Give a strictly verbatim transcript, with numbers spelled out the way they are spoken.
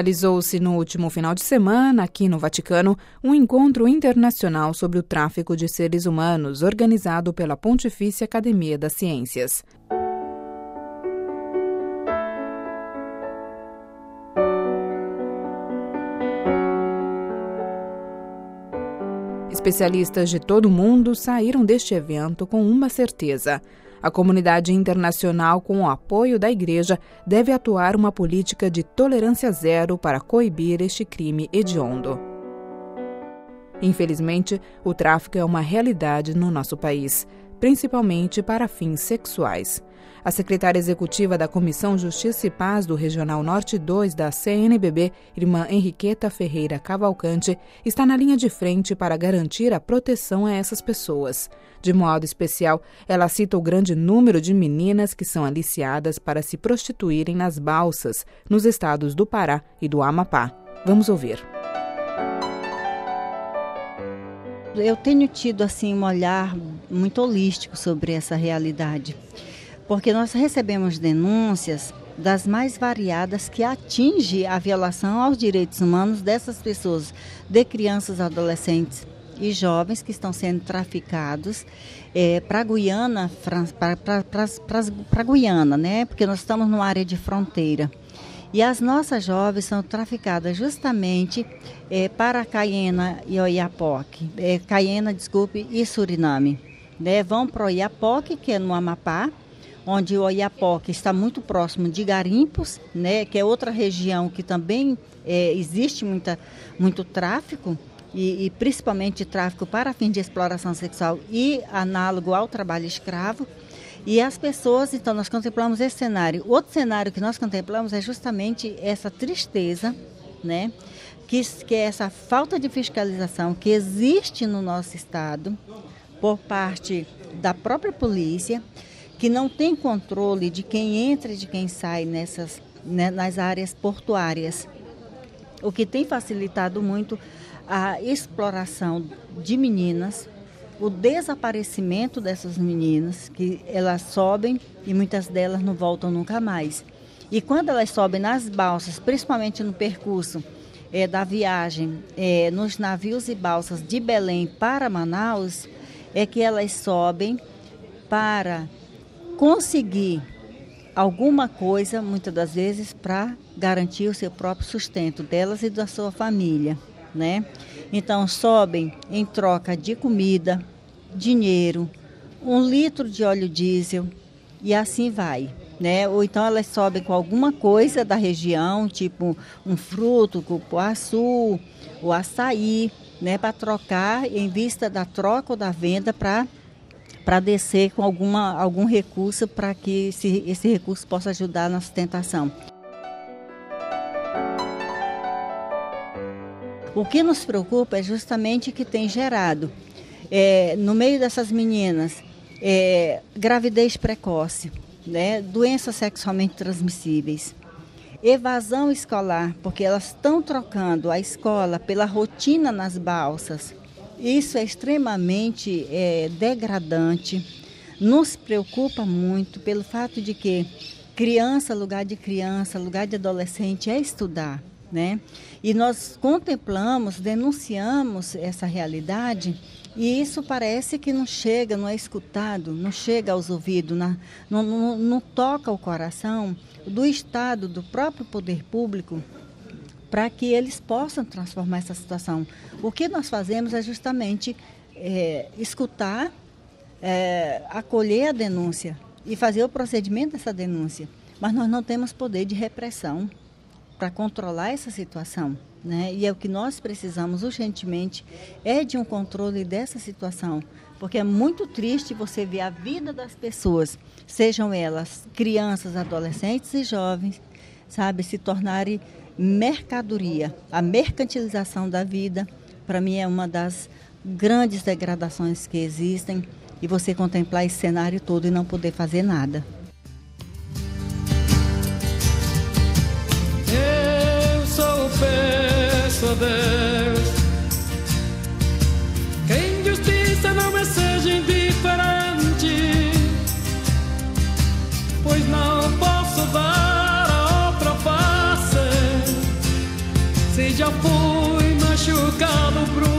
Realizou-se no último final de semana, aqui no Vaticano, um encontro internacional sobre o tráfico de seres humanos, organizado pela Pontifícia Academia das Ciências. Especialistas de todo o mundo saíram deste evento com uma certeza: a comunidade internacional, com o apoio da Igreja, deve atuar uma política de tolerância zero para coibir este crime hediondo. Infelizmente, o tráfico é uma realidade no nosso país, principalmente para fins sexuais. A secretária executiva da Comissão Justiça e Paz do Regional Norte dois da C N B B, irmã Henriqueta Ferreira Cavalcante, está na linha de frente para garantir a proteção a essas pessoas. De modo especial, ela cita o grande número de meninas que são aliciadas para se prostituírem nas balsas, nos estados do Pará e do Amapá. Vamos ouvir. Eu tenho tido assim um olhar muito holístico sobre essa realidade, porque nós recebemos denúncias das mais variadas que atingem a violação aos direitos humanos dessas pessoas, de crianças, adolescentes e jovens que estão sendo traficados é, para Guiana, para Guiana, né? Porque nós estamos numa área de fronteira. E as nossas jovens são traficadas justamente é, para Caiena e Oiapoque, é, Caiena, desculpe, e Suriname. Né? Vão para o Oiapoque, que é no Amapá, onde o Oiapoque está muito próximo de Garimpos, né? Que é outra região que também é, existe muita, muito tráfico, e, e principalmente tráfico para fins de exploração sexual e análogo ao trabalho escravo. E as pessoas, então, nós contemplamos esse cenário. Outro cenário que nós contemplamos é justamente essa tristeza, né? Que, que é essa falta de fiscalização que existe no nosso estado por parte da própria polícia, que não tem controle de quem entra e de quem sai nessas, né, nas áreas portuárias, o que tem facilitado muito a exploração de meninas, o desaparecimento dessas meninas, que elas sobem e muitas delas não voltam nunca mais. E quando elas sobem nas balsas, principalmente no percurso é, da viagem, é, nos navios e balsas de Belém para Manaus, é que elas sobem para conseguir alguma coisa, muitas das vezes, para garantir o seu próprio sustento delas e da sua família, né? Então, sobem em troca de comida, dinheiro, um litro de óleo diesel e assim vai, né? Ou então elas sobem com alguma coisa da região, tipo um fruto, cupuaçu, o açaí, né? Para trocar em vista da troca ou da venda para para descer com alguma, algum recurso para que esse, esse recurso possa ajudar na sustentação. O que nos preocupa é justamente que tem gerado, é, no meio dessas meninas, é, gravidez precoce, né, doenças sexualmente transmissíveis, evasão escolar, porque elas estão trocando a escola pela rotina nas balsas. Isso é extremamente é, degradante, nos preocupa muito pelo fato de que criança, lugar de criança, lugar de adolescente é estudar, né? E nós contemplamos, denunciamos essa realidade e isso parece que não chega, não é escutado, não chega aos ouvidos, não, não, não, não toca o coração do Estado, do próprio poder público, para que eles possam transformar essa situação. O que nós fazemos é justamente é, escutar, é, acolher a denúncia e fazer o procedimento dessa denúncia, mas nós não temos poder de repressão para controlar essa situação, né? E é o que nós precisamos urgentemente é de um controle dessa situação, porque é muito triste você ver a vida das pessoas, sejam elas crianças, adolescentes e jovens, sabe, se tornarem mercadoria. A mercantilização da vida, para mim, é uma das grandes degradações que existem, e você contemplar esse cenário todo e não poder fazer nada. Peço a Deus que a injustiça não me seja indiferente, pois não posso dar a outra face já fui machucado por